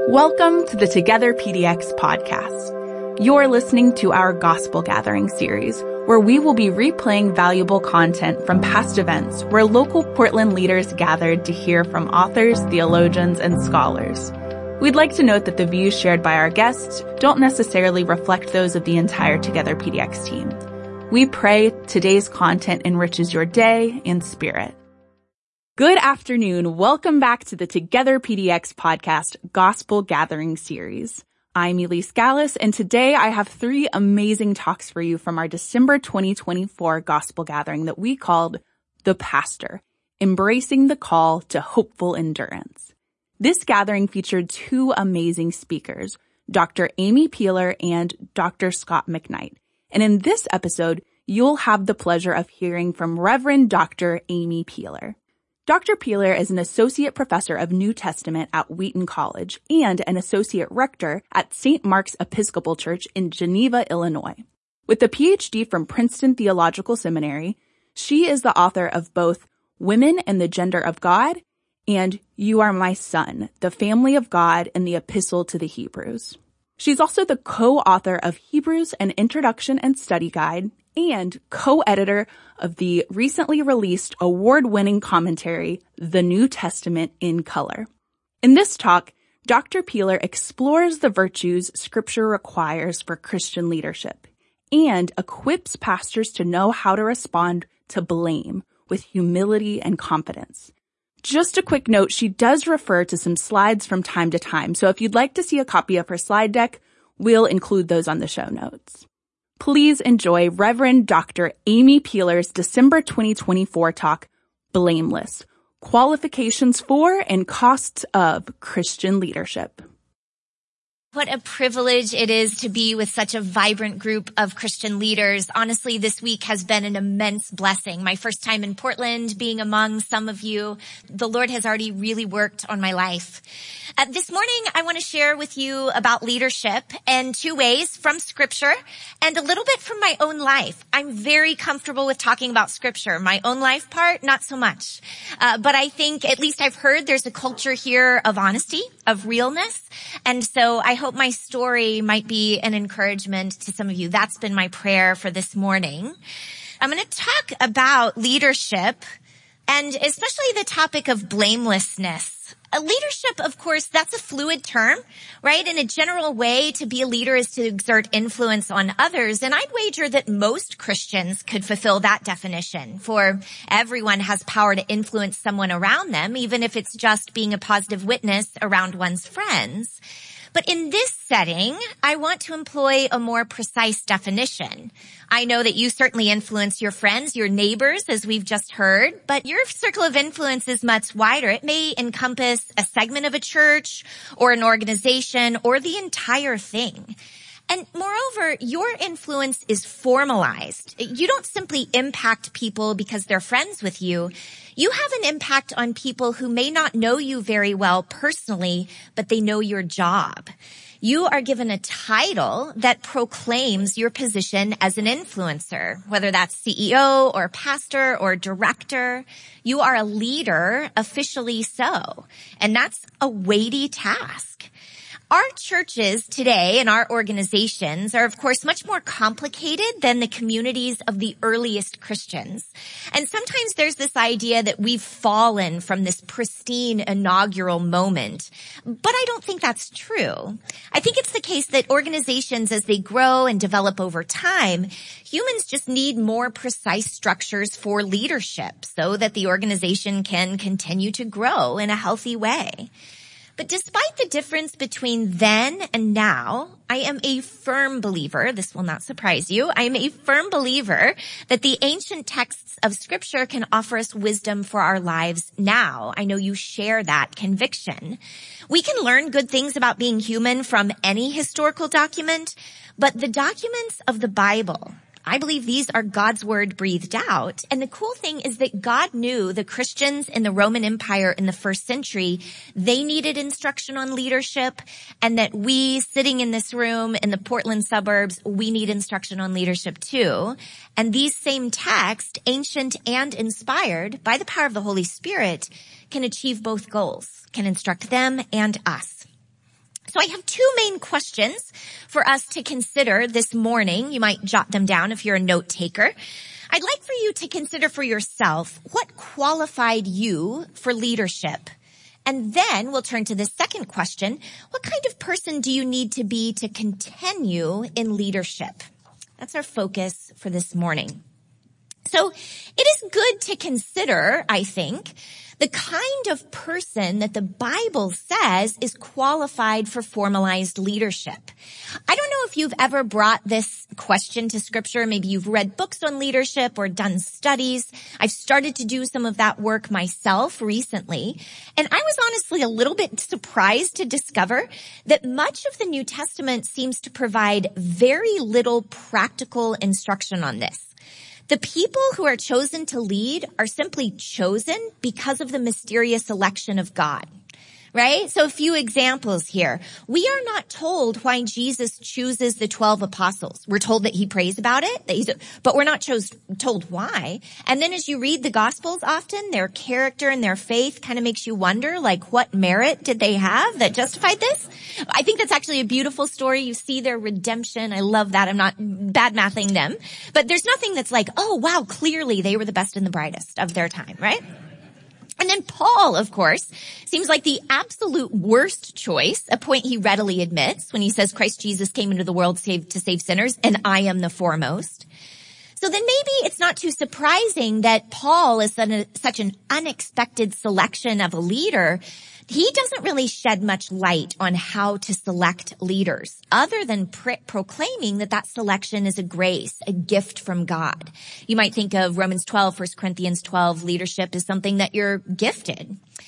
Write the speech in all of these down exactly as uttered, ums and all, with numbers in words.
Welcome to the Together P D X podcast. You're listening to our Gospel Gathering series, where we will be replaying valuable content from past events where local Portland leaders gathered to hear from authors, theologians, and scholars. We'd like to note that the views shared by our guests don't necessarily reflect those of the entire Together P D X team. We pray today's content enriches your day and spirit. Good afternoon. Welcome back to the Together P D X podcast Gospel Gathering series. I'm Elise Gallus, and today I have three amazing talks for you from our December twenty twenty-four Gospel Gathering that we called The Pastor, Embracing the Call to Hopeful Endurance. This gathering featured two amazing speakers, Doctor Amy Peeler and Doctor Scott McKnight. And in this episode, you'll have the pleasure of hearing from Reverend Doctor Amy Peeler. Doctor Peeler is an associate professor of New Testament at Wheaton College and an associate rector at Saint Mark's Episcopal Church in Geneva, Illinois. With a P H D from Princeton Theological Seminary, she is the author of both Women and the Gender of God and You Are My Son, the Family of God and the Epistle to the Hebrews. She's also the co-author of Hebrews, an Introduction and Study Guide, and co-editor of the recently released award-winning commentary, The New Testament in Color. In this talk, Doctor Peeler explores the virtues Scripture requires for Christian leadership and equips pastors to know how to respond to blame with humility and confidence. Just a quick note, she does refer to some slides from time to time, so if you'd like to see a copy of her slide deck, we'll include those on the show notes. Please enjoy Reverend Doctor Amy Peeler's December twenty twenty-four talk, Blameless, Qualifications for and Costs of Christian Leadership. What a privilege it is to be with such a vibrant group of Christian leaders. Honestly, this week has been an immense blessing. My first time in Portland, being among some of you, the Lord has already really worked on my life. Uh, this morning, I want to share with you about leadership in two ways, from Scripture and a little bit from my own life. I'm very comfortable with talking about Scripture. My own life part, not so much. Uh, but I think, at least I've heard, there's a culture here of honesty, of realness. And so I hope my story might be an encouragement to some of you. That's been my prayer for this morning. I'm going to talk about leadership and especially the topic of blamelessness. A leadership, of course, that's a fluid term, right? In a general way, to be a leader is to exert influence on others. And I'd wager that most Christians could fulfill that definition, for everyone has power to influence someone around them, even if it's just being a positive witness around one's friends. But in this setting, I want to employ a more precise definition. I know that you certainly influence your friends, your neighbors, as we've just heard, but your circle of influence is much wider. It may encompass a segment of a church or an organization or the entire thing. And moreover, your influence is formalized. You don't simply impact people because they're friends with you. You have an impact on people who may not know you very well personally, but they know your job. You are given a title that proclaims your position as an influencer, whether that's C E O or pastor or director. You are a leader, officially so. And that's a weighty task. Our churches today and our organizations are, of course, much more complicated than the communities of the earliest Christians. And sometimes there's this idea that we've fallen from this pristine inaugural moment. But I don't think that's true. I think it's the case that organizations, as they grow and develop over time, humans just need more precise structures for leadership so that the organization can continue to grow in a healthy way. But despite the difference between then and now, I am a firm believer, this will not surprise you, I am a firm believer that the ancient texts of Scripture can offer us wisdom for our lives now. I know you share that conviction. We can learn good things about being human from any historical document, but the documents of the Bible, I believe these are God's word breathed out. And the cool thing is that God knew the Christians in the Roman Empire in the first century, they needed instruction on leadership, and that we sitting in this room in the Portland suburbs, we need instruction on leadership too. And these same texts, ancient and inspired by the power of the Holy Spirit, can achieve both goals, can instruct them and us. So I have two main questions for us to consider this morning. You might jot them down if you're a note taker. I'd like for you to consider for yourself what qualified you for leadership. And then we'll turn to the second question. What kind of person do you need to be to continue in leadership? That's our focus for this morning. So it is good to consider, I think, the kind of person that the Bible says is qualified for formalized leadership. I don't know if you've ever brought this question to Scripture. Maybe you've read books on leadership or done studies. I've started to do some of that work myself recently. And I was honestly a little bit surprised to discover that much of the New Testament seems to provide very little practical instruction on this. The people who are chosen to lead are simply chosen because of the mysterious election of God, right? So a few examples here. We are not told why Jesus chooses the twelve apostles. We're told that he prays about it, that he's, but we're not chose, told why. And then as you read the Gospels often, their character and their faith kind of makes you wonder, like, what merit did they have that justified this? I think that's actually a beautiful story. You see their redemption. I love that. I'm not bad-mouthing them. But there's nothing that's like, oh, wow, clearly they were the best and the brightest of their time, right? And then Paul, of course, seems like the absolute worst choice, a point he readily admits when he says Christ Jesus came into the world to save sinners, and I am the foremost. So then maybe it's not too surprising that Paul is such an unexpected selection of a leader. He doesn't really shed much light on how to select leaders other than pr- proclaiming that that selection is a grace, a gift from God. You might think of Romans twelve, First Corinthians twelve, leadership is something that you're gifted.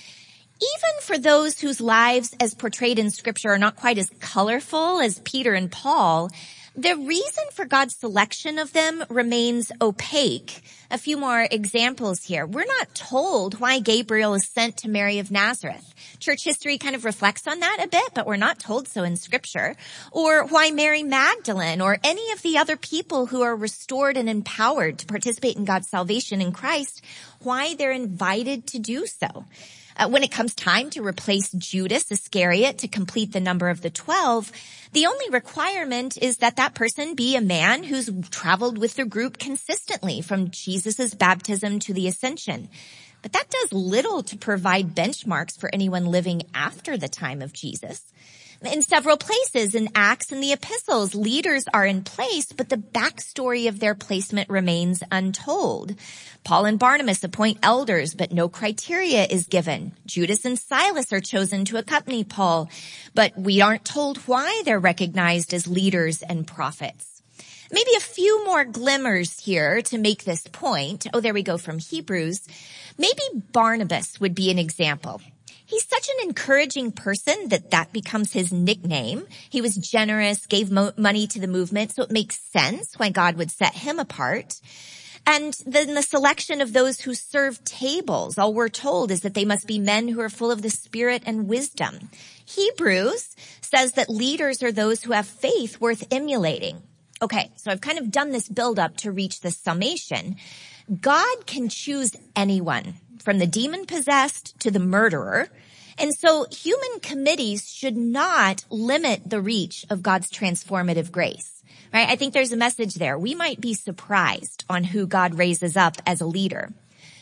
Even for those whose lives as portrayed in Scripture are not quite as colorful as Peter and Paul, the reason for God's selection of them remains opaque. A few more examples here. We're not told why Gabriel is sent to Mary of Nazareth. Church history kind of reflects on that a bit, but we're not told so in Scripture. Or why Mary Magdalene or any of the other people who are restored and empowered to participate in God's salvation in Christ, why they're invited to do so. Uh, when it comes time to replace Judas Iscariot to complete the number of the twelve, the only requirement is that that person be a man who's traveled with the group consistently from Jesus' baptism to the ascension. But that does little to provide benchmarks for anyone living after the time of Jesus. In several places in Acts and the epistles, leaders are in place, but the backstory of their placement remains untold. Paul and Barnabas appoint elders, but no criteria is given. Judas and Silas are chosen to accompany Paul, but we aren't told why they're recognized as leaders and prophets. Maybe a few more glimmers here to make this point. Oh, there we go from Hebrews. Maybe Barnabas would be an example. He's such an encouraging person that that becomes his nickname. He was generous, gave mo- money to the movement, so it makes sense why God would set him apart. And then the selection of those who serve tables, all we're told is that they must be men who are full of the Spirit and wisdom. Hebrews says that leaders are those who have faith worth emulating. Okay, so I've kind of done this build-up to reach the summation. God can choose anyone, from the demon-possessed to the murderer. And so human committees should not limit the reach of God's transformative grace, right? I think there's a message there. We might be surprised on who God raises up as a leader.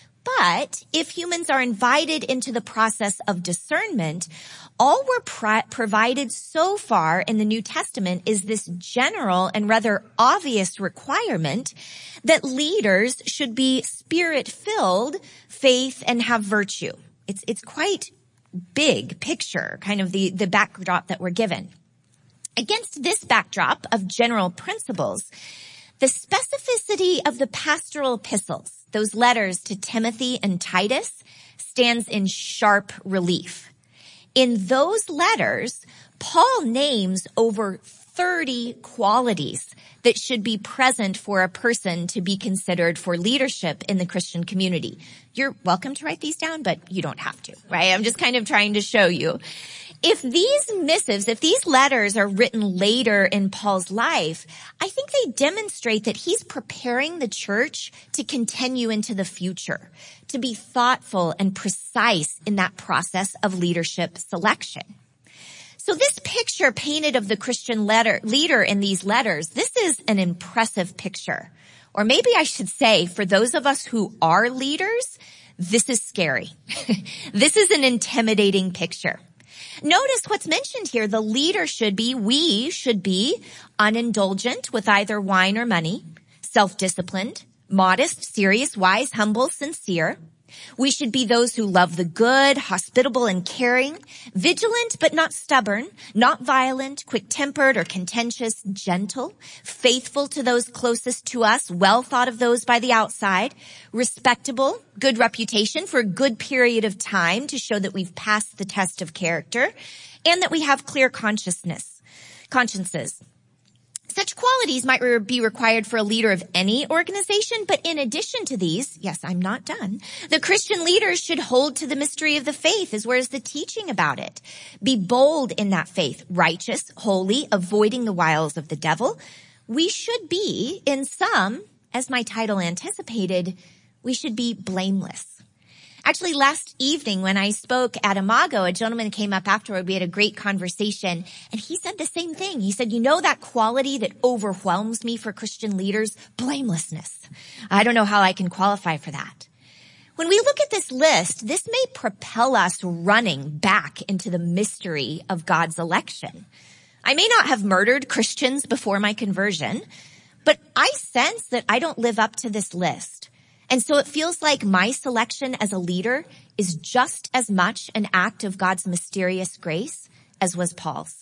But if humans are invited into the process of discernment, all we're pro- provided so far in the New Testament is this general and rather obvious requirement that leaders should be spirit-filled, faith, and have virtue. It's, it's quite big picture, kind of the, the backdrop that we're given. Against this backdrop of general principles, the specificity of the pastoral epistles, those letters to Timothy and Titus, stands in sharp relief. In those letters, Paul names over thirty qualities that should be present for a person to be considered for leadership in the Christian community. You're welcome to write these down, but you don't have to, right? I'm just kind of trying to show you. If these missives, if these letters are written later in Paul's life, I think they demonstrate that he's preparing the church to continue into the future, to be thoughtful and precise in that process of leadership selection. So this picture painted of the Christian letter, leader in these letters, this is an impressive picture. Or maybe I should say, for those of us who are leaders, this is scary. This is an intimidating picture. Notice what's mentioned here. The leader should be, we should be unindulgent with either wine or money, self-disciplined, modest, serious, wise, humble, sincere. We should be those who love the good, hospitable and caring, vigilant but not stubborn, not violent, quick-tempered or contentious, gentle, faithful to those closest to us, well thought of those by the outside, respectable, good reputation for a good period of time to show that we've passed the test of character, and that we have clear consciousness, consciences. Such qualities might be required for a leader of any organization, but in addition to these, yes, I'm not done, the Christian leaders should hold to the mystery of the faith as well as the teaching about it. Be bold in that faith, righteous, holy, avoiding the wiles of the devil. We should be, in some, as my title anticipated, we should be blameless. Actually, last evening when I spoke at Imago, a gentleman came up afterward. We had a great conversation, and he said the same thing. He said, you know that quality that overwhelms me for Christian leaders? Blamelessness. I don't know how I can qualify for that. When we look at this list, this may propel us running back into the mystery of God's election. I may not have murdered Christians before my conversion, but I sense that I don't live up to this list. And so it feels like my selection as a leader is just as much an act of God's mysterious grace as was Paul's.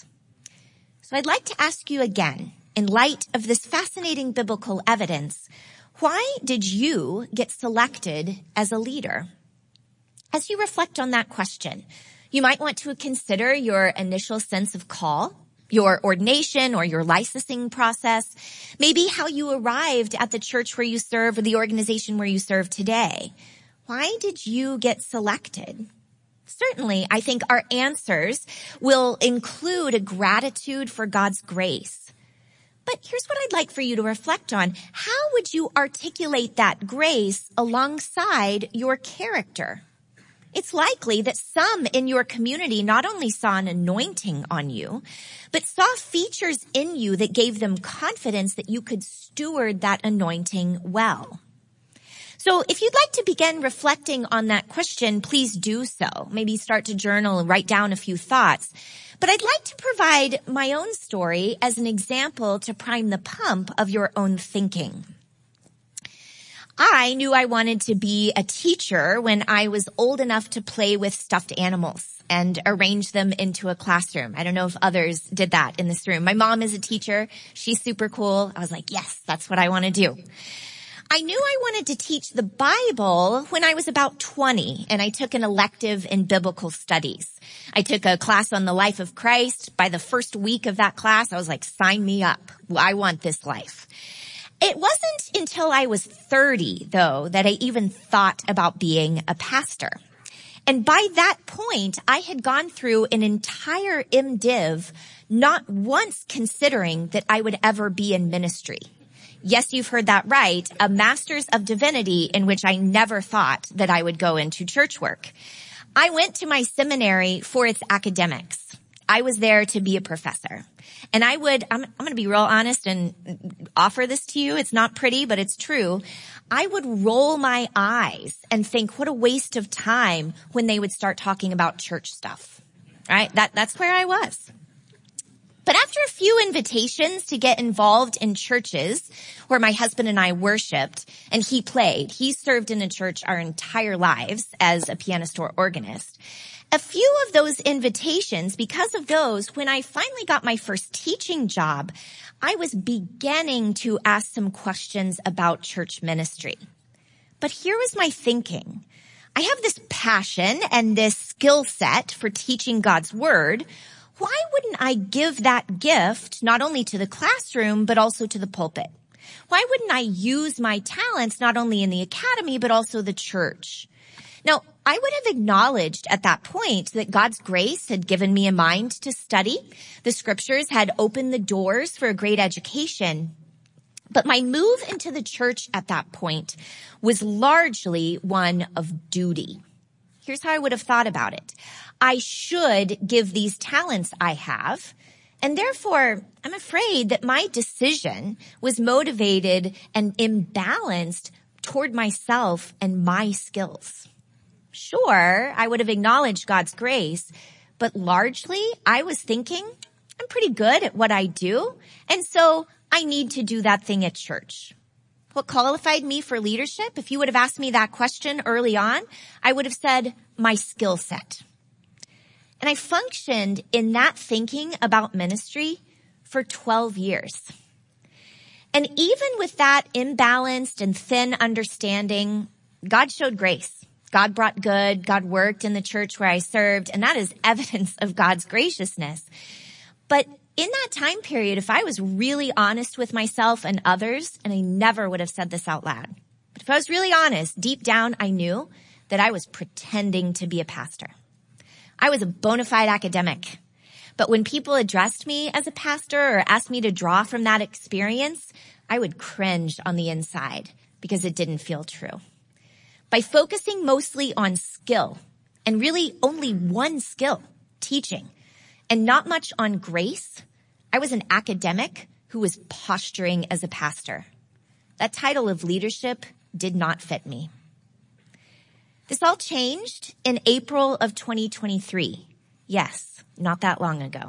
So I'd like to ask you again, in light of this fascinating biblical evidence, why did you get selected as a leader? As you reflect on that question, you might want to consider your initial sense of call, your ordination or your licensing process, maybe how you arrived at the church where you serve or the organization where you serve today. Why did you get selected? Certainly, I think our answers will include a gratitude for God's grace. But here's what I'd like for you to reflect on. How would you articulate that grace alongside your character? It's likely that some in your community not only saw an anointing on you, but saw features in you that gave them confidence that you could steward that anointing well. So if you'd like to begin reflecting on that question, please do so. Maybe start to journal and write down a few thoughts. But I'd like to provide my own story as an example to prime the pump of your own thinking. I knew I wanted to be a teacher when I was old enough to play with stuffed animals and arrange them into a classroom. I don't know if others did that in this room. My mom is a teacher. She's super cool. I was like, yes, that's what I want to do. I knew I wanted to teach the Bible when I was about twenty, and I took an elective in biblical studies. I took a class on the life of Christ. By the first week of that class, I was like, sign me up. I want this life. It wasn't until I was thirty, though, that I even thought about being a pastor. And by that point, I had gone through an entire MDiv, not once considering that I would ever be in ministry. Yes, you've heard that right, a Master's of Divinity in which I never thought that I would go into church work. I went to my seminary for its academics. I was there to be a professor. And I would, I'm, I'm going to be real honest and offer this to you. It's not pretty, but it's true. I would roll my eyes and think, what a waste of time when they would start talking about church stuff. Right? That, that's where I was. But after a few invitations to get involved in churches where my husband and I worshiped and he played, he served in a church our entire lives as a pianist or organist. A few of those invitations, because of those, when I finally got my first teaching job, I was beginning to ask some questions about church ministry. But here was my thinking. I have this passion and this skill set for teaching God's word. Why wouldn't I give that gift not only to the classroom, but also to the pulpit? Why wouldn't I use my talents not only in the academy, but also the church? Now, I would have acknowledged at that point that God's grace had given me a mind to study. The scriptures had opened the doors for a great education. But my move into the church at that point was largely one of duty. Here's how I would have thought about it. I should give these talents I have, and therefore I'm afraid that my decision was motivated and imbalanced toward myself and my skills. Sure, I would have acknowledged God's grace, but largely I was thinking I'm pretty good at what I do, and so I need to do that thing at church. What qualified me for leadership? If you would have asked me that question early on, I would have said my skill set. And I functioned in that thinking about ministry for twelve years. And even with that imbalanced and thin understanding, God showed grace. God brought good. God worked in the church where I served, and that is evidence of God's graciousness. But in that time period, if I was really honest with myself and others, and I never would have said this out loud, but if I was really honest, deep down, I knew that I was pretending to be a pastor. I was a bona fide academic. But when people addressed me as a pastor or asked me to draw from that experience, I would cringe on the inside because it didn't feel true. By focusing mostly on skill, and really only one skill, teaching, and not much on grace, I was an academic who was posturing as a pastor. That title of leadership did not fit me. This all changed in April of twenty twenty-three. Yes, not that long ago.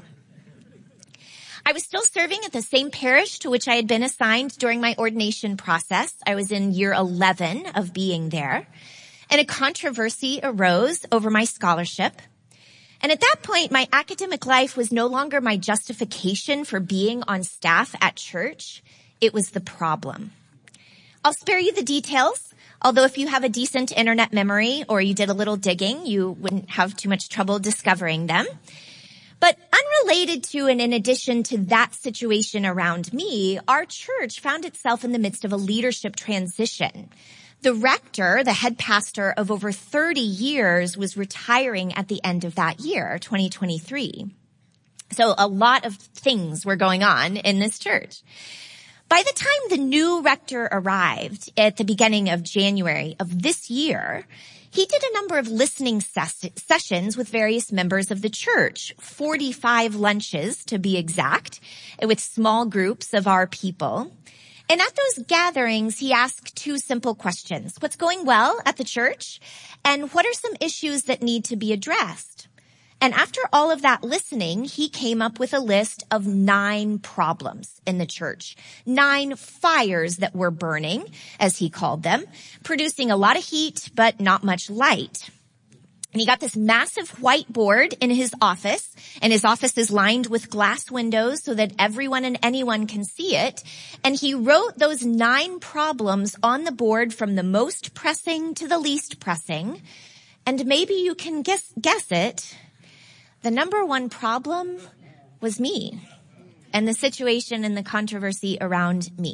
I was still serving at the same parish to which I had been assigned during my ordination process. I was in year eleven of being there, and a controversy arose over my scholarship. And at that point, my academic life was no longer my justification for being on staff at church. It was the problem. I'll spare you the details, although if you have a decent internet memory or you did a little digging, you wouldn't have too much trouble discovering them. But unrelated to and in addition to that situation around me, our church found itself in the midst of a leadership transition. The rector, the head pastor of over thirty years, was retiring at the end of that year, twenty twenty-three. So a lot of things were going on in this church. By the time the new rector arrived at the beginning of January of this year, he did a number of listening ses- sessions with various members of the church, forty-five lunches to be exact, with small groups of our people. And at those gatherings, he asked two simple questions. What's going well at the church? And what are some issues that need to be addressed? And after all of that listening, he came up with a list of nine problems in the church, nine fires that were burning, as he called them, producing a lot of heat, but not much light. And he got this massive whiteboard in his office, and his office is lined with glass windows so that everyone and anyone can see it. And he wrote those nine problems on the board from the most pressing to the least pressing. And maybe you can guess, guess it. The number one problem was me and the situation and the controversy around me.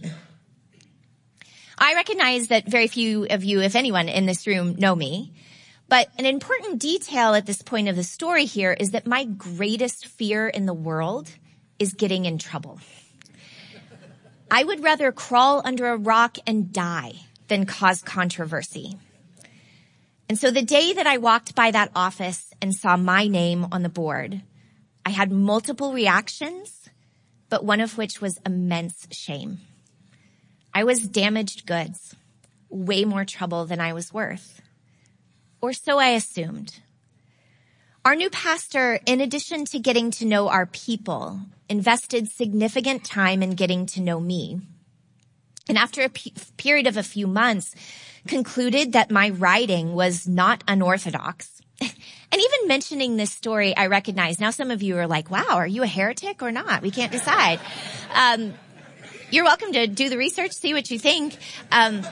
I recognize that very few of you, if anyone in this room, know me. But an important detail at this point of the story here is that my greatest fear in the world is getting in trouble. I would rather crawl under a rock and die than cause controversy. And so the day that I walked by that office and saw my name on the board, I had multiple reactions, but one of which was immense shame. I was damaged goods, way more trouble than I was worth. Or so I assumed. Our new pastor, in addition to getting to know our people, invested significant time in getting to know me. And after a p- period of a few months, concluded that my writing was not unorthodox. And even mentioning this story, I recognize now some of you are like, wow, are you a heretic or not? We can't decide. Um, you're welcome to do the research, see what you think. Um,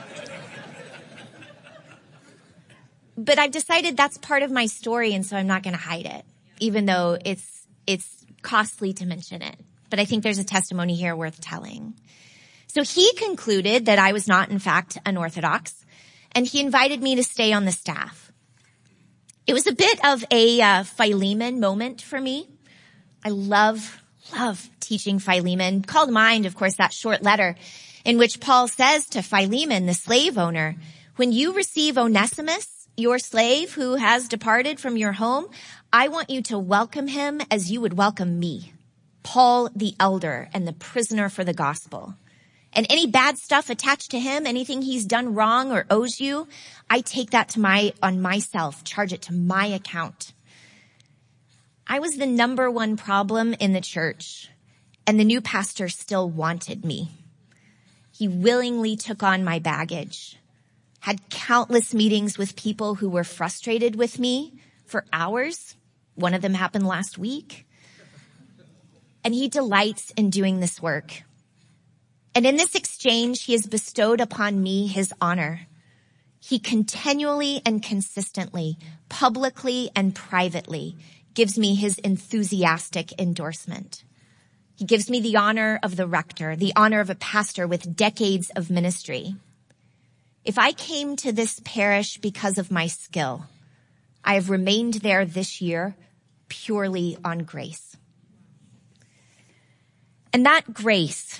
But I've decided that's part of my story, and so I'm not going to hide it, even though it's it's costly to mention it. But I think there's a testimony here worth telling. So he concluded that I was not, in fact, unorthodox, and he invited me to stay on the staff. It was a bit of a uh, Philemon moment for me. I love, love teaching Philemon. Call to mind, of course, that short letter in which Paul says to Philemon, the slave owner, when you receive Onesimus, your slave who has departed from your home, I want you to welcome him as you would welcome me, Paul the elder and the prisoner for the gospel. And any bad stuff attached to him, anything he's done wrong or owes you, I take that to my, on myself, charge it to my account. I was the number one problem in the church, and the new pastor still wanted me. He willingly took on my baggage, had countless meetings with people who were frustrated with me for hours. One of them happened last week. And he delights in doing this work. And in this exchange, he has bestowed upon me his honor. He continually and consistently, publicly and privately, gives me his enthusiastic endorsement. He gives me the honor of the rector, the honor of a pastor with decades of ministry. If I came to this parish because of my skill, I have remained there this year purely on grace. And that grace,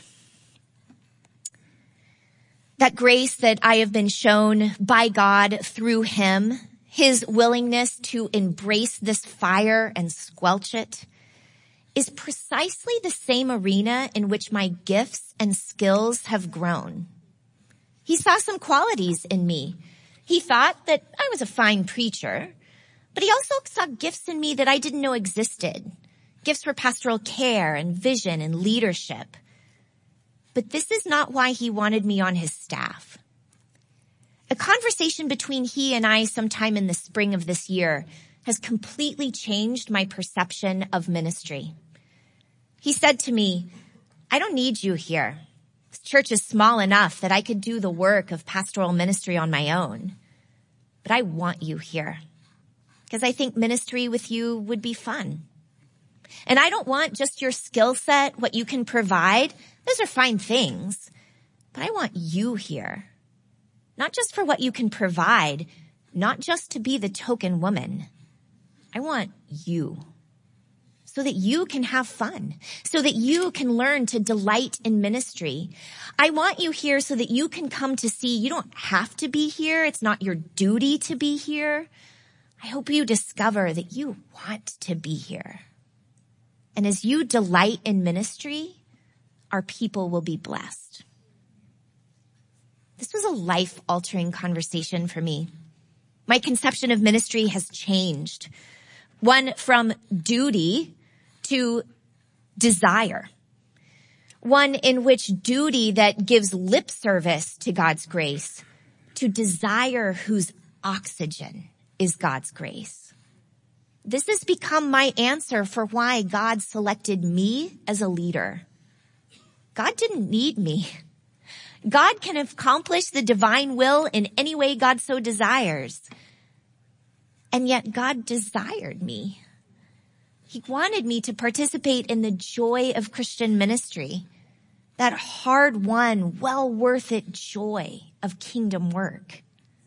that grace that I have been shown by God through him, his willingness to embrace this fire and squelch it, is precisely the same arena in which my gifts and skills have grown. He saw some qualities in me. He thought that I was a fine preacher, but he also saw gifts in me that I didn't know existed. Gifts for pastoral care and vision and leadership. But this is not why he wanted me on his staff. A conversation between he and I sometime in the spring of this year has completely changed my perception of ministry. He said to me, I don't need you here. This church is small enough that I could do the work of pastoral ministry on my own. But I want you here because I think ministry with you would be fun. And I don't want just your skill set, what you can provide. Those are fine things. But I want you here. Not just for what you can provide, not just to be the token woman. I want you. So that you can have fun. So that you can learn to delight in ministry. I want you here so that you can come to see you don't have to be here. It's not your duty to be here. I hope you discover that you want to be here. And as you delight in ministry, our people will be blessed. This was a life-altering conversation for me. My conception of ministry has changed. One from duty to desire. One in which duty that gives lip service to God's grace to desire whose oxygen is God's grace. This has become my answer for why God selected me as a leader. God didn't need me. God can accomplish the divine will in any way God so desires. And yet God desired me. He wanted me to participate in the joy of Christian ministry, that hard-won, well-worth-it joy of kingdom work.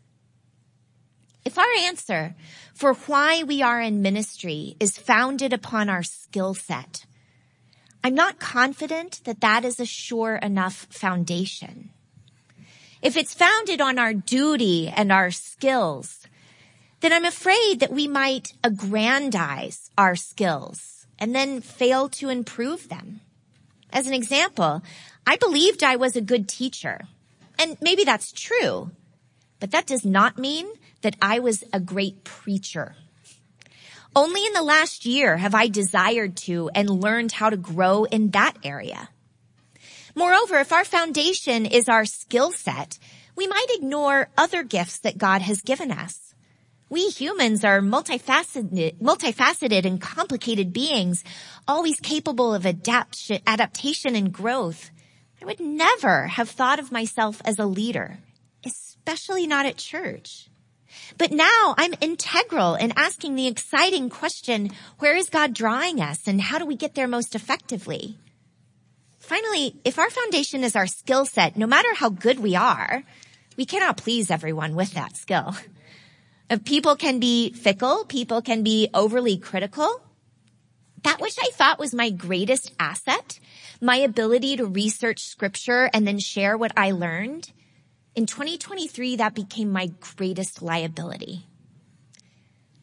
If our answer for why we are in ministry is founded upon our skill set, I'm not confident that that is a sure enough foundation. If it's founded on our duty and our skills, then I'm afraid that we might aggrandize our skills and then fail to improve them. As an example, I believed I was a good teacher, and maybe that's true, but that does not mean that I was a great preacher. Only in the last year have I desired to and learned how to grow in that area. Moreover, if our foundation is our skill set, we might ignore other gifts that God has given us. We humans are multifaceted, multifaceted and complicated beings, always capable of adapt, adaptation and growth. I would never have thought of myself as a leader, especially not at church. But now I'm integral in asking the exciting question, where is God drawing us and how do we get there most effectively? Finally, if our foundation is our skill set, no matter how good we are, we cannot please everyone with that skill. People can be fickle, people can be overly critical. That which I thought was my greatest asset, my ability to research scripture and then share what I learned, in twenty twenty-three, that became my greatest liability.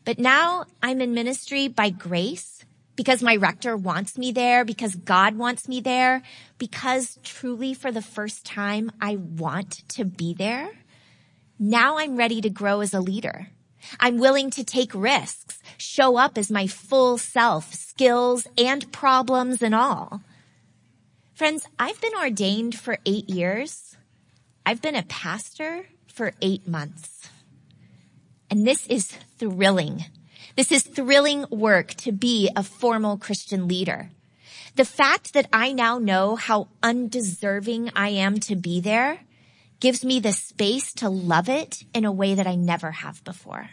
But now I'm in ministry by grace, because my rector wants me there, because God wants me there, because truly for the first time I want to be there. Now I'm ready to grow as a leader. I'm willing to take risks, show up as my full self, skills and problems and all. Friends, I've been ordained for eight years. I've been a pastor for eight months. And this is thrilling. This is thrilling work to be a formal Christian leader. The fact that I now know how undeserving I am to be there gives me the space to love it in a way that I never have before.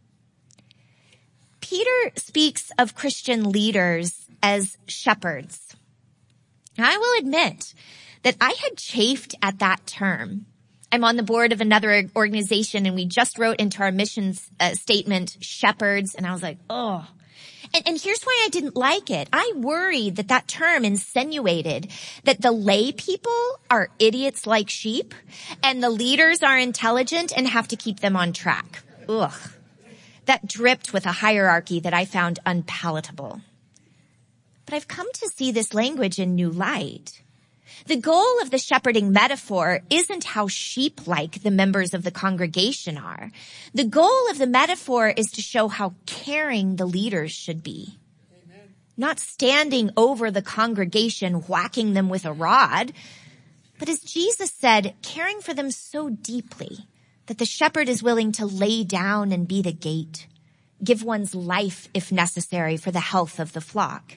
Peter speaks of Christian leaders as shepherds. I will admit that I had chafed at that term. I'm on the board of another organization, and we just wrote into our missions uh, statement, shepherds, and I was like, oh. And, and here's why I didn't like it. I worried that that term insinuated that the lay people are idiots like sheep, and the leaders are intelligent and have to keep them on track. Ugh. That dripped with a hierarchy that I found unpalatable. But I've come to see this language in new light. The goal of the shepherding metaphor isn't how sheep-like the members of the congregation are. The goal of the metaphor is to show how caring the leaders should be. Amen. Not standing over the congregation, whacking them with a rod, but as Jesus said, caring for them so deeply that the shepherd is willing to lay down and be the gate, give one's life if necessary for the health of the flock.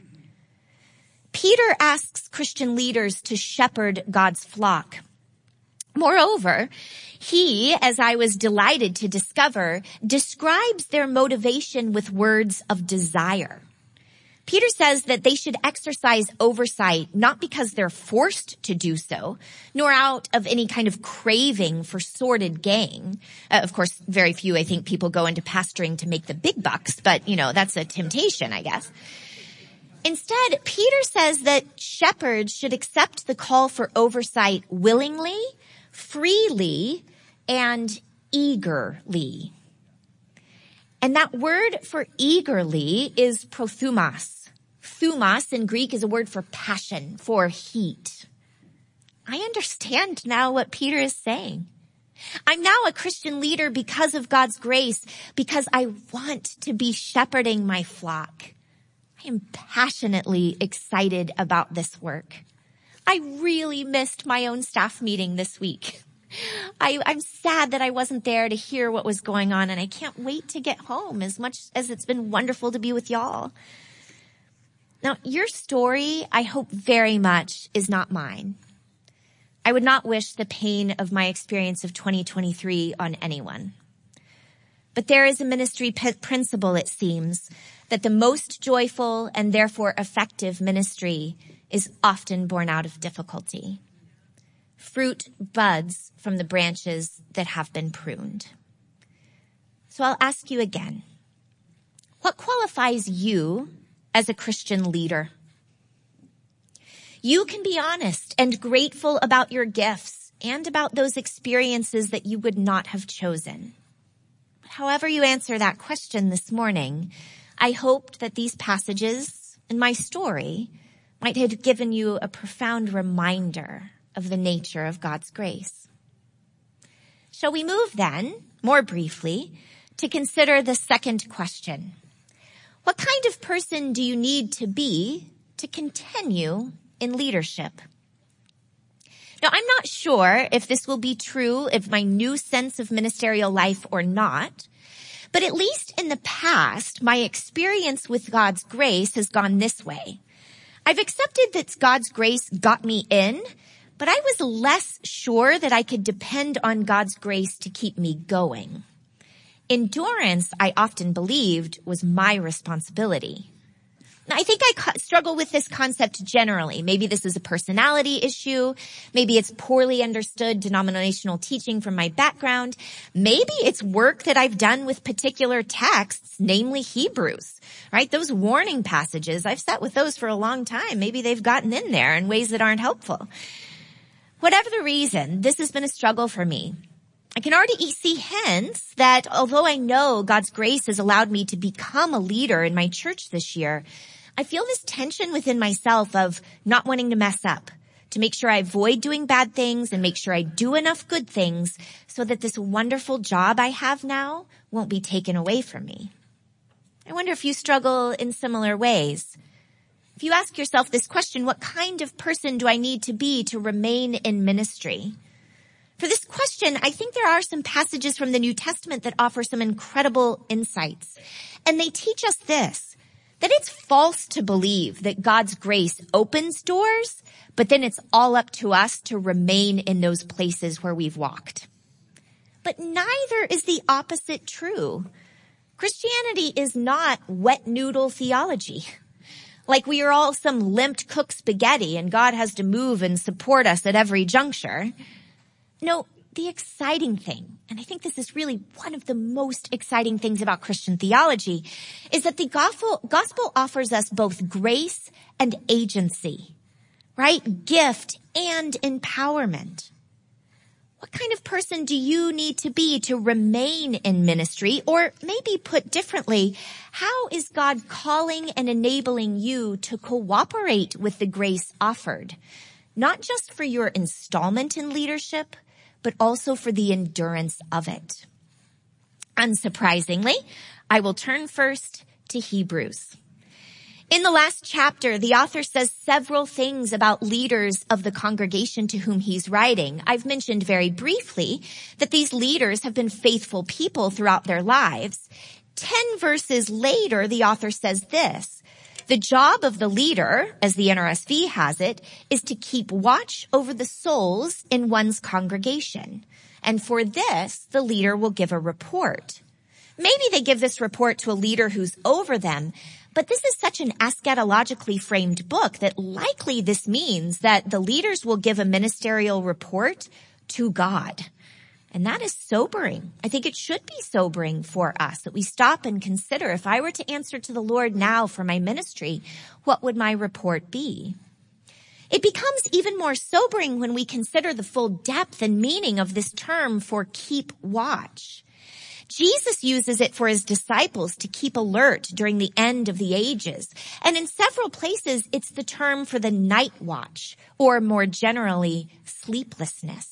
Peter asks Christian leaders to shepherd God's flock. Moreover, he, as I was delighted to discover, describes their motivation with words of desire. Peter says that they should exercise oversight not because they're forced to do so, nor out of any kind of craving for sordid gain. Uh, of course, very few, I think, people go into pastoring to make the big bucks, but, you know, that's a temptation, I guess. Instead, Peter says that shepherds should accept the call for oversight willingly, freely, and eagerly. And that word for eagerly is prothumos. Thumos in Greek is a word for passion, for heat. I understand now what Peter is saying. I'm now a Christian leader because of God's grace, because I want to be shepherding my flock. I am passionately excited about this work. I really missed my own staff meeting this week. I, I'm sad that I wasn't there to hear what was going on, and I can't wait to get home as much as it's been wonderful to be with y'all. Now, your story, I hope very much, is not mine. I would not wish the pain of my experience of twenty twenty-three on anyone. But there is a ministry p- principle, it seems, that the most joyful and therefore effective ministry is often born out of difficulty. Fruit buds from the branches that have been pruned. So I'll ask you again, what qualifies you as a Christian leader? You can be honest and grateful about your gifts and about those experiences that you would not have chosen. However you answer that question this morning, I hoped that these passages and my story might have given you a profound reminder of the nature of God's grace. Shall we move then, more briefly, to consider the second question? What kind of person do you need to be to continue in leadership? Now, I'm not sure if this will be true of my new sense of ministerial life or not, but at least in the past, my experience with God's grace has gone this way. I've accepted that God's grace got me in, but I was less sure that I could depend on God's grace to keep me going. Endurance, I often believed, was my responsibility. Now, I think I co- struggle with this concept generally. Maybe this is a personality issue. Maybe it's poorly understood denominational teaching from my background. Maybe it's work that I've done with particular texts, namely Hebrews, right? Those warning passages, I've sat with those for a long time. Maybe they've gotten in there in ways that aren't helpful. Whatever the reason, this has been a struggle for me. I can already see hence that although I know God's grace has allowed me to become a leader in my church this year, I feel this tension within myself of not wanting to mess up, to make sure I avoid doing bad things and make sure I do enough good things so that this wonderful job I have now won't be taken away from me. I wonder if you struggle in similar ways. If you ask yourself this question, what kind of person do I need to be to remain in ministry? For this question, I think there are some passages from the New Testament that offer some incredible insights. And they teach us this, that it's false to believe that God's grace opens doors, but then it's all up to us to remain in those places where we've walked. But neither is the opposite true. Christianity is not wet noodle theology. Like we are all some limped cooked spaghetti and God has to move and support us at every juncture. No, the exciting thing, and I think this is really one of the most exciting things about Christian theology, is that the gospel, gospel offers us both grace and agency, right? Gift and empowerment. What kind of person do you need to be to remain in ministry? Or maybe put differently, how is God calling and enabling you to cooperate with the grace offered? Not just for your installment in leadership, but also for the endurance of it. Unsurprisingly, I will turn first to Hebrews. In the last chapter, the author says several things about leaders of the congregation to whom he's writing. I've mentioned very briefly that these leaders have been faithful people throughout their lives. Ten verses later, the author says this: the job of the leader, as the N R S V has it, is to keep watch over the souls in one's congregation. And for this, the leader will give a report. Maybe they give this report to a leader who's over them, but this is such an eschatologically framed book that likely this means that the leaders will give a ministerial report to God. And that is sobering. I think it should be sobering for us that we stop and consider, if I were to answer to the Lord now for my ministry, what would my report be? It becomes even more sobering when we consider the full depth and meaning of this term for keep watch. Jesus uses it for his disciples to keep alert during the end of the ages. And in several places, it's the term for the night watch, or more generally, sleeplessness.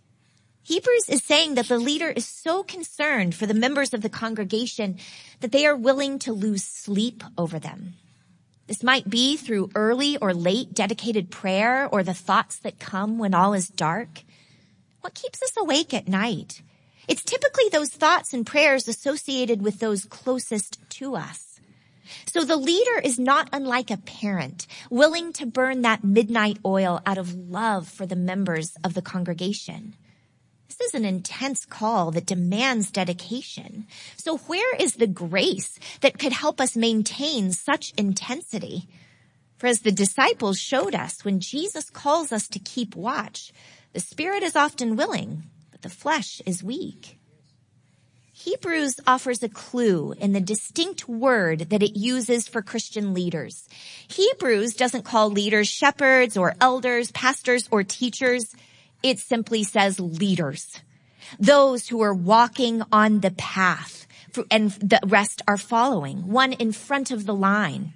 Hebrews is saying that the leader is so concerned for the members of the congregation that they are willing to lose sleep over them. This might be through early or late dedicated prayer or the thoughts that come when all is dark. What keeps us awake at night? It's typically those thoughts and prayers associated with those closest to us. So the leader is not unlike a parent, willing to burn that midnight oil out of love for the members of the congregation. This is an intense call that demands dedication. So where is the grace that could help us maintain such intensity? For as the disciples showed us, when Jesus calls us to keep watch, the spirit is often willing, but the flesh is weak. Hebrews offers a clue in the distinct word that it uses for Christian leaders. Hebrews doesn't call leaders shepherds or elders, pastors or teachers. It simply says leaders, those who are walking on the path and the rest are following, one in front of the line.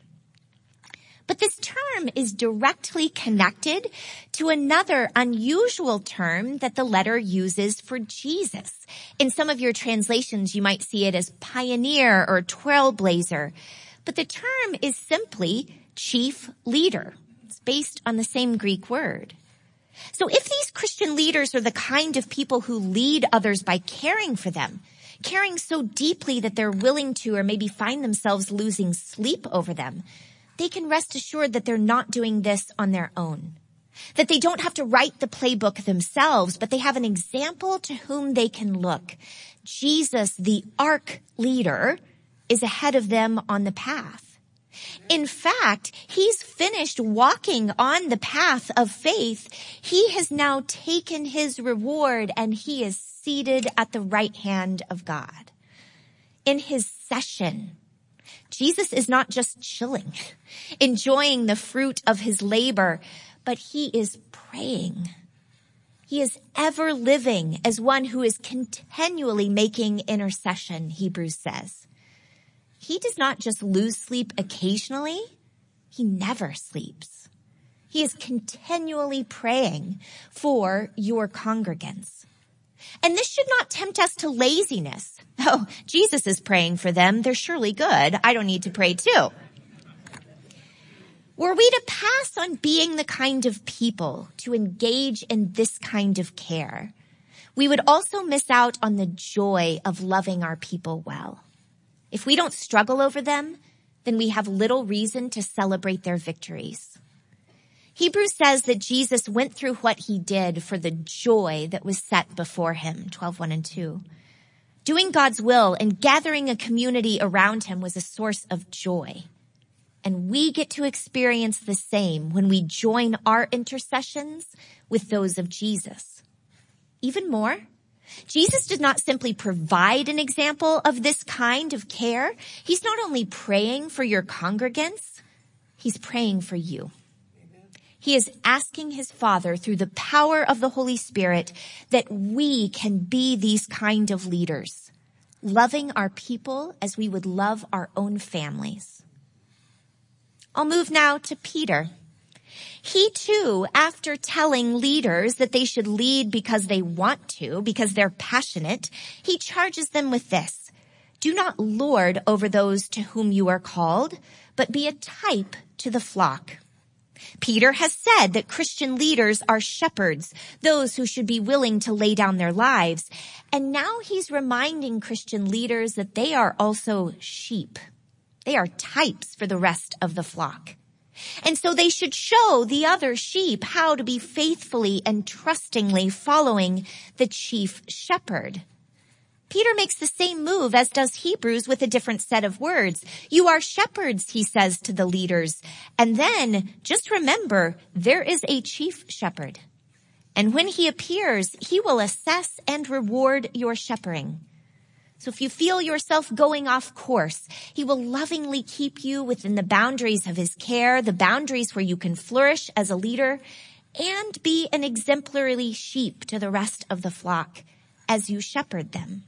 But this term is directly connected to another unusual term that the letter uses for Jesus. In some of your translations, you might see it as pioneer or trailblazer, but the term is simply chief leader. It's based on the same Greek word. So if these Christian leaders are the kind of people who lead others by caring for them, caring so deeply that they're willing to or maybe find themselves losing sleep over them, they can rest assured that they're not doing this on their own. That they don't have to write the playbook themselves, but they have an example to whom they can look. Jesus, the ark leader, is ahead of them on the path. In fact, he's finished walking on the path of faith. He has now taken his reward and he is seated at the right hand of God. In his session, Jesus is not just chilling, enjoying the fruit of his labor, but he is praying. He is ever living as one who is continually making intercession, Hebrews says. He does not just lose sleep occasionally. He never sleeps. He is continually praying for your congregants. And this should not tempt us to laziness. Oh, Jesus is praying for them. They're surely good. I don't need to pray too. Were we to pass on being the kind of people to engage in this kind of care, we would also miss out on the joy of loving our people well. If we don't struggle over them, then we have little reason to celebrate their victories. Hebrews says that Jesus went through what he did for the joy that was set before him, twelve one and two. Doing God's will and gathering a community around him was a source of joy. And we get to experience the same when we join our intercessions with those of Jesus. Even more, Jesus did not simply provide an example of this kind of care. He's not only praying for your congregants, he's praying for you. He is asking his Father through the power of the Holy Spirit that we can be these kind of leaders, loving our people as we would love our own families. I'll move now to Peter. He too, after telling leaders that they should lead because they want to, because they're passionate, he charges them with this. Do not lord over those to whom you are called, but be a type to the flock. Peter has said that Christian leaders are shepherds, those who should be willing to lay down their lives. And now he's reminding Christian leaders that they are also sheep. They are types for the rest of the flock. And so they should show the other sheep how to be faithfully and trustingly following the chief shepherd. Peter makes the same move as does Hebrews with a different set of words. You are shepherds, he says to the leaders. And then just remember, there is a chief shepherd. And when he appears, he will assess and reward your shepherding. So if you feel yourself going off course, he will lovingly keep you within the boundaries of his care, the boundaries where you can flourish as a leader and be an exemplary sheep to the rest of the flock as you shepherd them.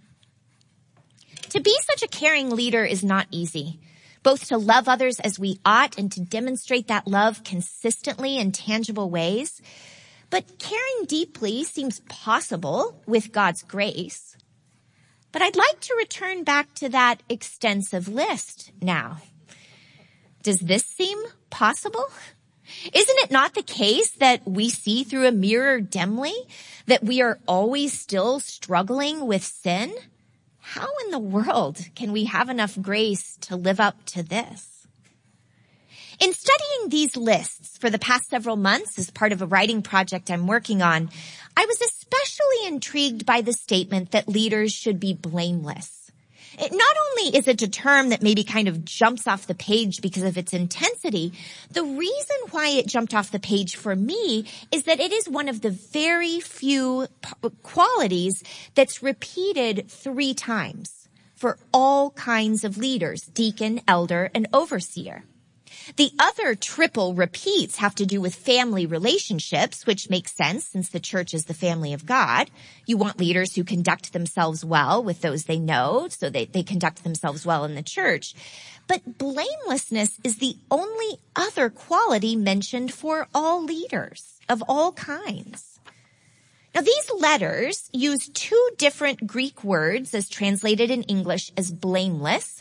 To be such a caring leader is not easy, both to love others as we ought and to demonstrate that love consistently in tangible ways. But caring deeply seems possible with God's grace. But I'd like to return back to that extensive list now. Does this seem possible? Isn't it not the case that we see through a mirror dimly, that we are always still struggling with sin? How in the world can we have enough grace to live up to this? In studying these lists for the past several months as part of a writing project I'm working on, I was especially intrigued by the statement that leaders should be blameless. It not only is it a term that maybe kind of jumps off the page because of its intensity, the reason why it jumped off the page for me is that it is one of the very few p- qualities that's repeated three times for all kinds of leaders, deacon, elder, and overseer. The other triple repeats have to do with family relationships, which makes sense since the church is the family of God. You want leaders who conduct themselves well with those they know, so they, they conduct themselves well in the church. But blamelessness is the only other quality mentioned for all leaders of all kinds. Now, these letters use two different Greek words as translated in English as blameless.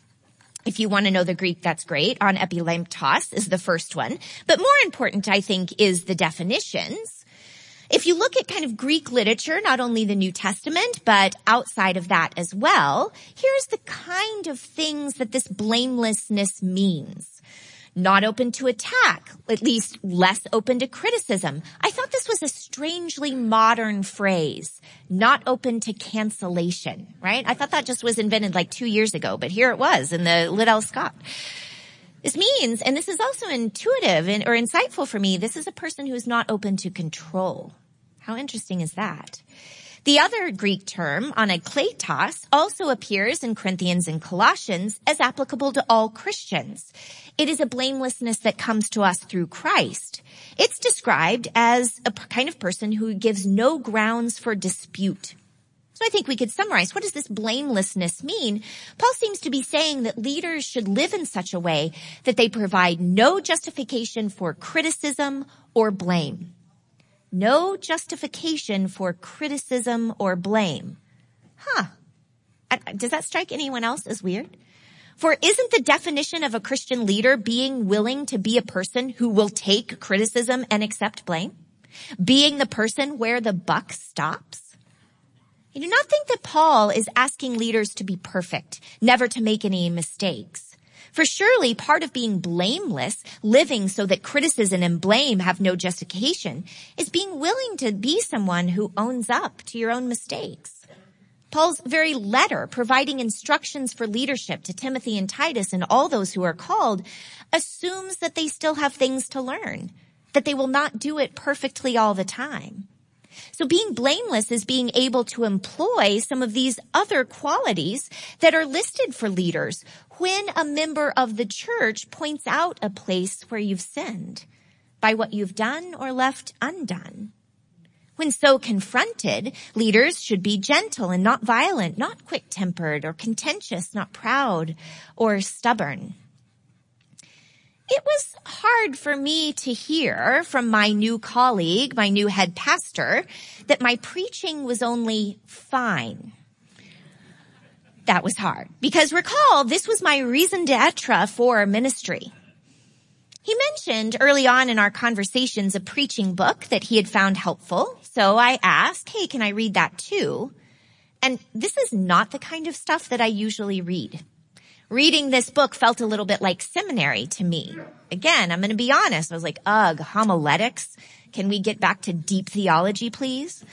If you want to know the Greek, that's great. On epilemptos is the first one. But more important, I think, is the definitions. If you look at kind of Greek literature, not only the New Testament, but outside of that as well, here's the kind of things that this blamelessness means. Not open to attack, at least less open to criticism. I thought this was a strangely modern phrase. Not open to cancellation, right? I thought that just was invented like two years ago, but here it was in the Liddell Scott. This means, and this is also intuitive and, or insightful for me, this is a person who is not open to control. How interesting is that? The other Greek term, anakletos, also appears in Corinthians and Colossians as applicable to all Christians. It is a blamelessness that comes to us through Christ. It's described as a kind of person who gives no grounds for dispute. So I think we could summarize, what does this blamelessness mean? Paul seems to be saying that leaders should live in such a way that they provide no justification for criticism or blame. No justification for criticism or blame. Huh. Does that strike anyone else as weird? For isn't the definition of a Christian leader being willing to be a person who will take criticism and accept blame? Being the person where the buck stops? I do not think that Paul is asking leaders to be perfect, never to make any mistakes. For surely part of being blameless, living so that criticism and blame have no justification, is being willing to be someone who owns up to your own mistakes. Paul's very letter, providing instructions for leadership to Timothy and Titus and all those who are called, assumes that they still have things to learn, that they will not do it perfectly all the time. So being blameless is being able to employ some of these other qualities that are listed for leaders when a member of the church points out a place where you've sinned by what you've done or left undone. When so confronted, leaders should be gentle and not violent, not quick-tempered or contentious, not proud or stubborn. It was hard for me to hear from my new colleague, my new head pastor, that my preaching was only fine. That was hard. Because recall, this was my raison d'etre for ministry. He mentioned early on in our conversations a preaching book that he had found helpful. So I asked, hey, can I read that too? And this is not the kind of stuff that I usually read. Reading this book felt a little bit like seminary to me. Again, I'm going to be honest. I was like, ugh, homiletics. Can we get back to deep theology, please?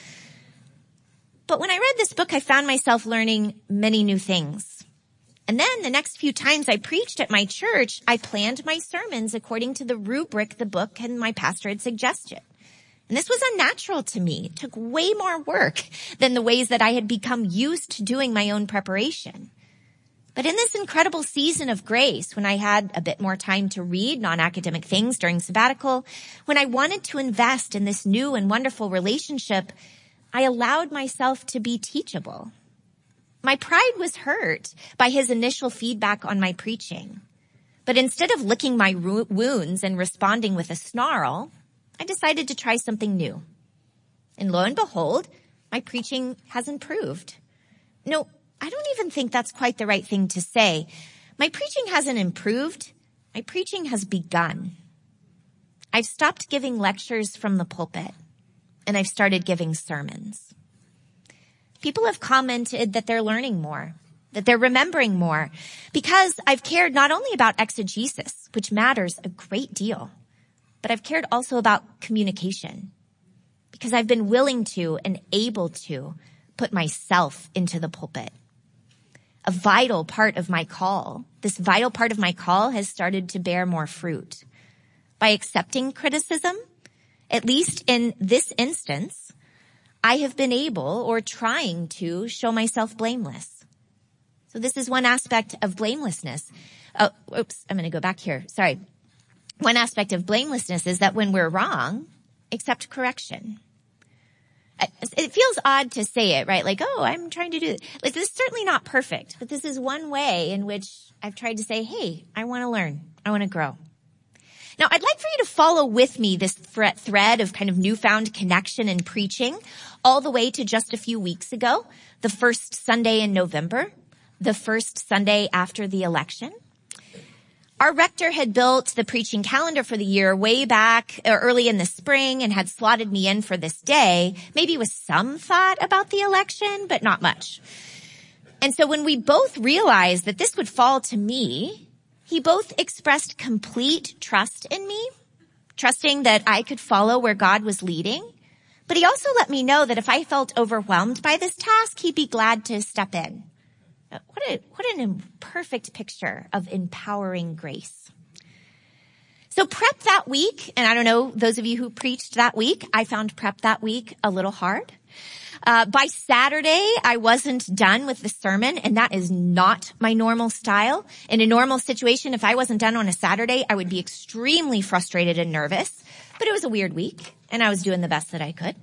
But when I read this book, I found myself learning many new things. And then the next few times I preached at my church, I planned my sermons according to the rubric the book and my pastor had suggested. And this was unnatural to me. It took way more work than the ways that I had become used to doing my own preparation. But in this incredible season of grace, when I had a bit more time to read non-academic things during sabbatical, when I wanted to invest in this new and wonderful relationship, I allowed myself to be teachable. My pride was hurt by his initial feedback on my preaching. But instead of licking my wounds and responding with a snarl, I decided to try something new. And lo and behold, my preaching has improved. No, I don't even think that's quite the right thing to say. My preaching hasn't improved. My preaching has begun. I've stopped giving lectures from the pulpit, and I've started giving sermons. People have commented that they're learning more, that they're remembering more, because I've cared not only about exegesis, which matters a great deal, but I've cared also about communication, because I've been willing to and able to put myself into the pulpit. A vital part of my call, this vital part of my call has started to bear more fruit. By accepting criticism, at least in this instance, I have been able or trying to show myself blameless. So this is one aspect of blamelessness. Oh, oops, I'm going to go back here. Sorry. One aspect of blamelessness is that when we're wrong, accept correction. It feels odd to say it, right? Like, oh, I'm trying to do this. Like, this is certainly not perfect, but this is one way in which I've tried to say, hey, I want to learn. I want to grow. Now, I'd like for you to follow with me this thread of kind of newfound connection and preaching all the way to just a few weeks ago, the first Sunday in November, the first Sunday after the election. Our rector had built the preaching calendar for the year way back early in the spring and had slotted me in for this day, maybe with some thought about the election, but not much. And so when we both realized that this would fall to me, he both expressed complete trust in me, trusting that I could follow where God was leading. But he also let me know that if I felt overwhelmed by this task, he'd be glad to step in. What a, what an imperfect picture of empowering grace. So prep that week, and I don't know, those of you who preached that week, I found prep that week a little hard. Uh, by Saturday, I wasn't done with the sermon, and that is not my normal style. In a normal situation, if I wasn't done on a Saturday, I would be extremely frustrated and nervous. But it was a weird week, and I was doing the best that I could.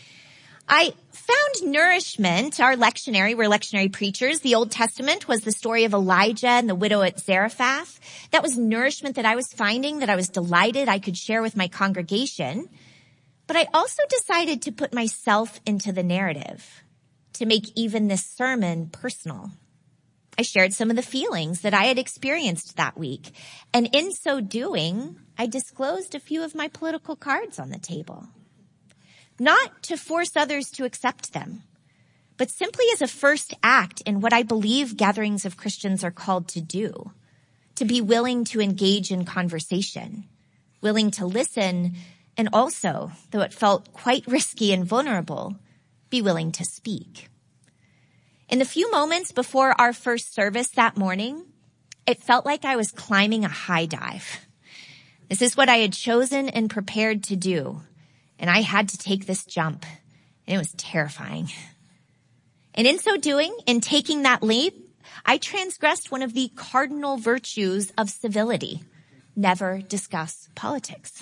I found nourishment, our lectionary, we're lectionary preachers. The Old Testament was the story of Elijah and the widow at Zarephath. That was nourishment that I was finding, that I was delighted I could share with my congregation. But I also decided to put myself into the narrative, to make even this sermon personal. I shared some of the feelings that I had experienced that week. And in so doing, I disclosed a few of my political cards on the table. Not to force others to accept them, but simply as a first act in what I believe gatherings of Christians are called to do, to be willing to engage in conversation, willing to listen, and also, though it felt quite risky and vulnerable, be willing to speak. In the few moments before our first service that morning, it felt like I was climbing a high dive. This is what I had chosen and prepared to do. And I had to take this jump, and it was terrifying. And in so doing, in taking that leap, I transgressed one of the cardinal virtues of civility. Never discuss politics.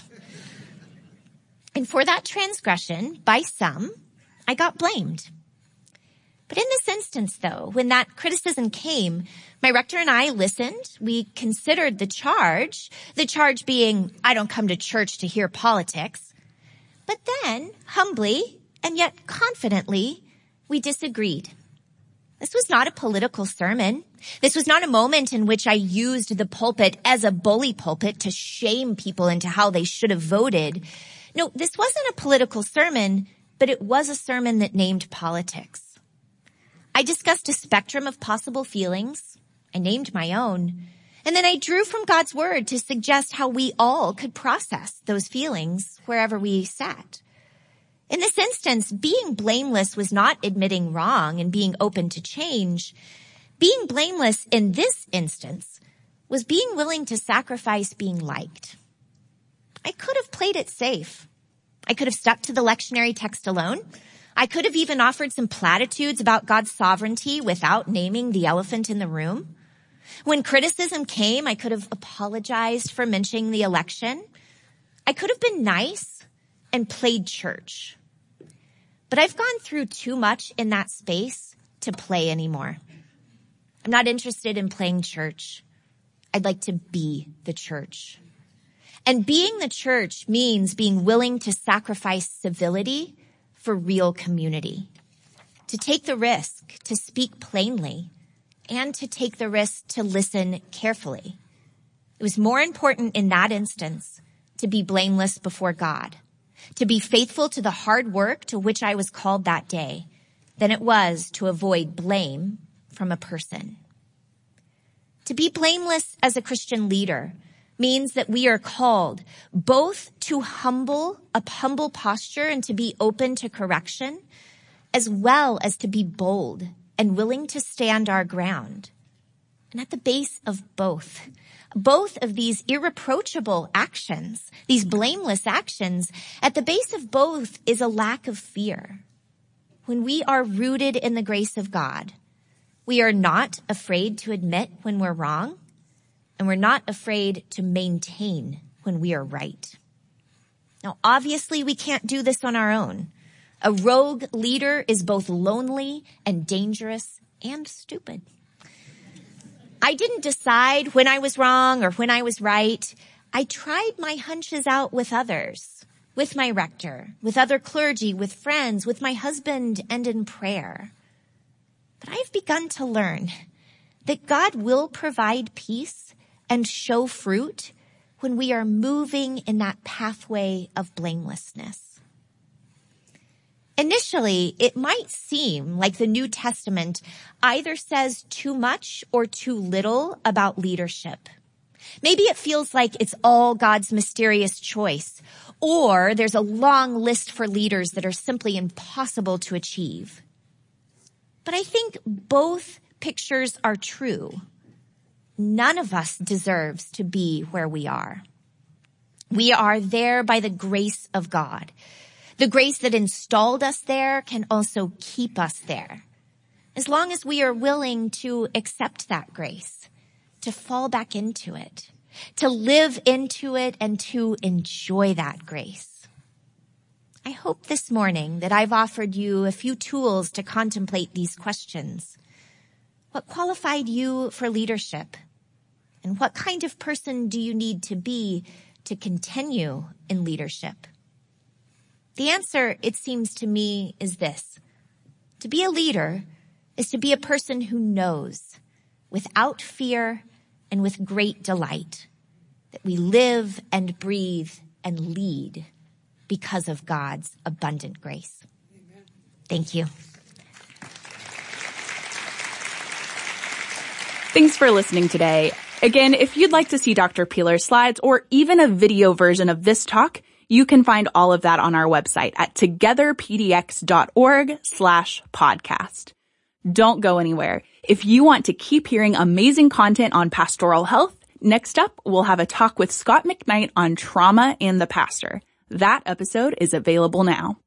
And for that transgression, by some, I got blamed. But in this instance, though, when that criticism came, my rector and I listened. We considered the charge, the charge being, I don't come to church to hear politics. But then, humbly and yet confidently, we disagreed. This was not a political sermon. This was not a moment in which I used the pulpit as a bully pulpit to shame people into how they should have voted. No, this wasn't a political sermon, but it was a sermon that named politics. I discussed a spectrum of possible feelings. I named my own. And then I drew from God's word to suggest how we all could process those feelings wherever we sat. In this instance, being blameless was not admitting wrong and being open to change. Being blameless in this instance was being willing to sacrifice being liked. I could have played it safe. I could have stuck to the lectionary text alone. I could have even offered some platitudes about God's sovereignty without naming the elephant in the room. When criticism came, I could have apologized for mentioning the election. I could have been nice and played church. But I've gone through too much in that space to play anymore. I'm not interested in playing church. I'd like to be the church. And being the church means being willing to sacrifice civility for real community, to take the risk, to speak plainly, and to take the risk to listen carefully. It was more important in that instance to be blameless before God, to be faithful to the hard work to which I was called that day, than it was to avoid blame from a person. To be blameless as a Christian leader means that we are called both to humble, a humble posture and to be open to correction, as well as to be bold and willing to stand our ground. And at the base of both, both of these irreproachable actions, these blameless actions, at the base of both is a lack of fear. When we are rooted in the grace of God, we are not afraid to admit when we're wrong, and we're not afraid to maintain when we are right. Now, obviously, we can't do this on our own. A rogue leader is both lonely and dangerous and stupid. I didn't decide when I was wrong or when I was right. I tried my hunches out with others, with my rector, with other clergy, with friends, with my husband, and in prayer. But I've begun to learn that God will provide peace and show fruit when we are moving in that pathway of blamelessness. Initially, it might seem like the New Testament either says too much or too little about leadership. Maybe it feels like it's all God's mysterious choice, or there's a long list for leaders that are simply impossible to achieve. But I think both pictures are true. None of us deserves to be where we are. We are there by the grace of God. The grace that installed us there can also keep us there, as long as we are willing to accept that grace, to fall back into it, to live into it, and to enjoy that grace. I hope this morning that I've offered you a few tools to contemplate these questions. What qualified you for leadership? And what kind of person do you need to be to continue in leadership? The answer, it seems to me, is this. To be a leader is to be a person who knows, without fear and with great delight, that we live and breathe and lead because of God's abundant grace. Amen. Thank you. Thanks for listening today. Again, if you'd like to see Doctor Peeler's slides or even a video version of this talk, you can find all of that on our website at togetherpdx.org slash podcast. Don't go anywhere. If you want to keep hearing amazing content on pastoral health, next up, we'll have a talk with Scott McKnight on trauma and the pastor. That episode is available now.